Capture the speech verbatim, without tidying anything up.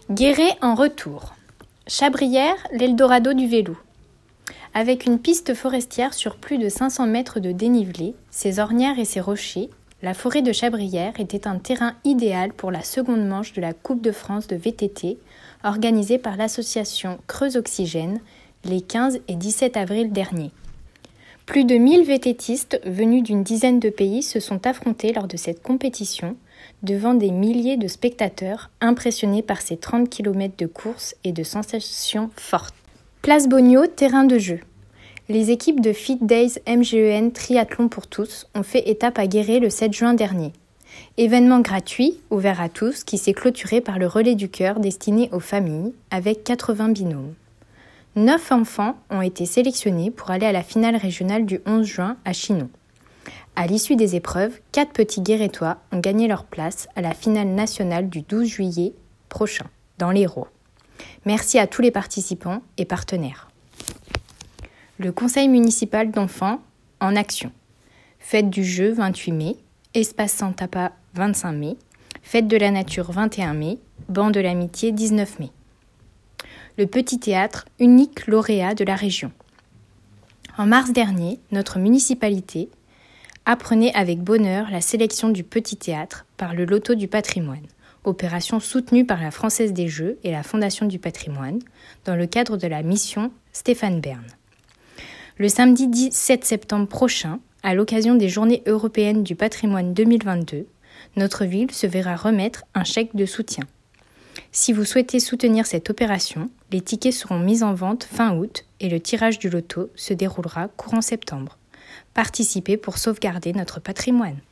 Guéret en retour. Chabrières, l'Eldorado du vélo. Avec une piste forestière sur plus de cinq cents mètres de dénivelé, ses ornières et ses rochers, la forêt de Chabrières était un terrain idéal pour la seconde manche de la Coupe de France de V T T, organisée par l'association Creuse Oxygène les quinze et dix-sept avril dernier. Plus de mille vététistes venus d'une dizaine de pays se sont affrontés lors de cette compétition, devant des milliers de spectateurs impressionnés par ces trente kilomètres de course et de sensations fortes. Place Bogno, terrain de jeu. Les équipes de Fit Days M G E N Triathlon pour tous ont fait étape à Guéret le sept juin dernier. Événement gratuit, ouvert à tous, qui s'est clôturé par le relais du cœur destiné aux familles, avec quatre-vingts binômes. Neuf enfants ont été sélectionnés pour aller à la finale régionale du onze juin à Chinon. À l'issue des épreuves, quatre petits Guérétois ont gagné leur place à la finale nationale du douze juillet prochain, dans l'Hérault. Merci à tous les participants et partenaires. Le conseil municipal d'enfants en action. Fête du jeu vingt-huit mai, espace sans tabac vingt-cinq mai, fête de la nature vingt et un mai, banc de l'amitié dix-neuf mai. Le petit théâtre, unique lauréat de la région. En mars dernier, notre municipalité apprenait avec bonheur la sélection du petit théâtre par le Loto du patrimoine, opération soutenue par la Française des Jeux et la Fondation du patrimoine, dans le cadre de la mission Stéphane Bern. Le samedi dix-sept septembre prochain, à l'occasion des Journées européennes du patrimoine deux mille vingt-deux, notre ville se verra remettre un chèque de soutien. Si vous souhaitez soutenir cette opération, les tickets seront mis en vente fin août et le tirage du loto se déroulera courant septembre. Participez pour sauvegarder notre patrimoine.